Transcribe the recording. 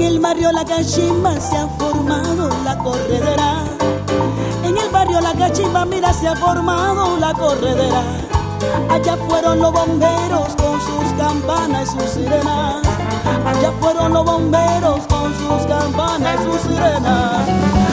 el barrio La Cachimba se ha formado la corredera. En el barrio La Cachimba, mira, se ha formado la corredera. Allá fueron los bomberos con sus campanas y sus sirenas. Allá fueron los bomberos con sus campanas y sus sirenas.